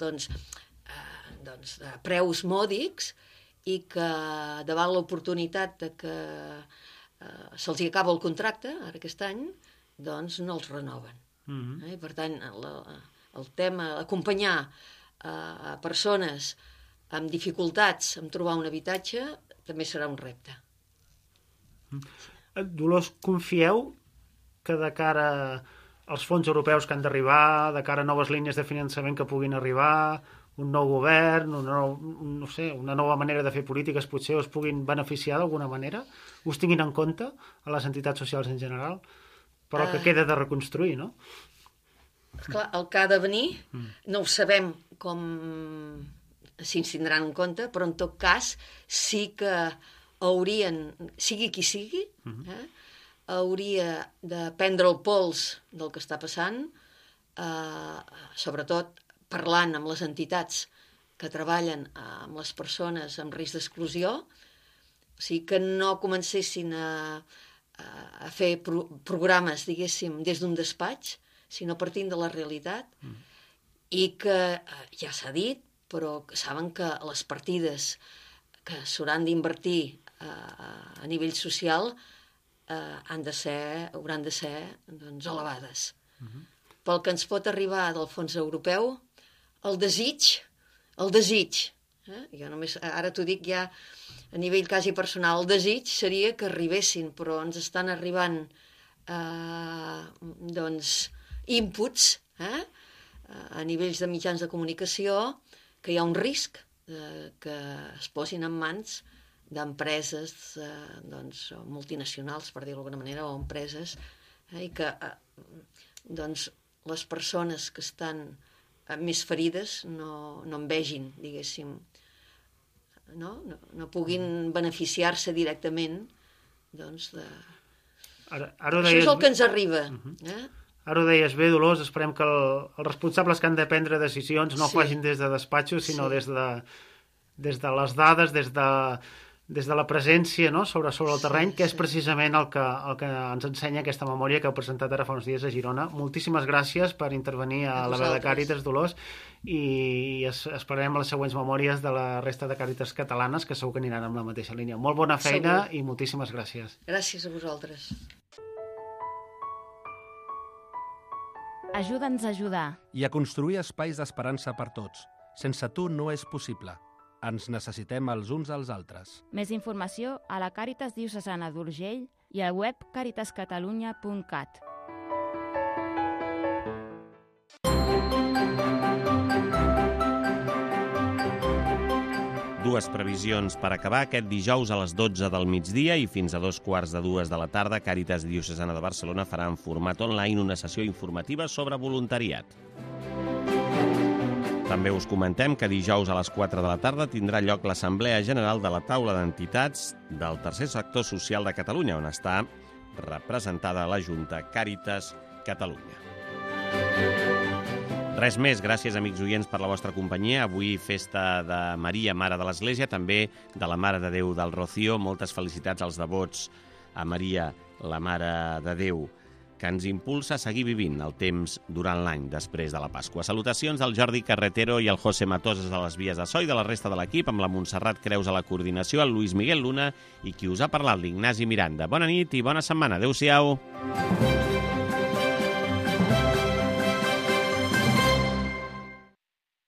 de preus mòdics, i que davant l'oportunitat de que se'ls acaba el contracte, ara aquest any, doncs no els renoven. I per tant, el tema d'acompanyar a persones amb dificultats en trobar un habitatge també serà un repte. Dolors, confieu que de cara als fons europeus que han d'arribar, de cara a noves línies de finançament que puguin arribar, un nou govern, una nova manera de fer polítiques, potser us puguin beneficiar d'alguna manera? Us tinguin en compte a les entitats socials en general? Però que queda de reconstruir, no? Esclar, el que ha de venir no ho sabem com si ens tindran en compte, però en tot cas sí que haurien, sigui qui sigui, hauria de prendre el pols del que està passant, sobretot parlant amb les entitats que treballen amb les persones amb risc d'exclusió, o sigui que no comencessin a fer programes, diguéssim, des d'un despatx, sinó partint de la realitat, i que, ja s'ha dit, però que saben que les partides que s'hauran d'invertir a nivell social hauran de ser doncs, elevades. Pel que ens pot arribar del fons europeu, el desig, jo només, ara t'ho dic ja a nivell quasi personal, el desig seria que arribessin, però ens estan arribant inputs a nivells de mitjans de comunicació que hi ha un risc que es posin en mans d'empreses multinacionals, per dir-ho d'alguna manera, o empreses, i que les persones que estan més ferides no en vegin, diguéssim, no puguin beneficiar-se directament de... Això és el que ens arriba. Ara ho deies bé, Dolors, esperem que els responsables que han de prendre decisions no ho facin des de despatxos, sinó des de les dades, des de la presència sobre el terreny, que és precisament el que ens ensenya aquesta memòria que heu presentat ara fa uns dies a Girona. Moltíssimes gràcies per intervenir a la veu de Càritas, Dolors, i esperem les següents memòries de la resta de Càritas catalanes, que segur que aniran amb la mateixa línia. Molt bona feina i moltíssimes gràcies. Gràcies a vosaltres. Ajuda'ns a ajudar. I a construir espais d'esperança per tots. Sense tu no és possible. Ens necessitem els uns als altres. Més informació a la Càritas Diocesana d'Urgell i al web caritascatalunya.cat. Dues previsions per acabar. Aquest dijous a les 12 del migdia i fins a 2:15 de la tarda, Càritas Diocesana de Barcelona farà en format online una sessió informativa sobre voluntariat. També us comentem que dijous a les 4 de la tarda tindrà lloc l'Assemblea General de la Taula d'Entitats del Tercer Sector Social de Catalunya, on està representada a la Junta Càritas Catalunya. Res més, gràcies, amics oients, per la vostra companyia. Avui festa de Maria, Mare de l'Església, també de la Mare de Déu del Rocío. Moltes felicitats als devots a Maria, la Mare de Déu, que ens impulsa a seguir vivint el temps durant l'any després de la Pasqua. Salutacions al Jordi Carretero i al José Matoses a les vies de so i de la resta de l'equip, amb la Montserrat Creus a la coordinació, el Luis Miguel Luna i qui us ha parlat, l'Ignasi Miranda. Bona nit i bona setmana. Adéu-siau.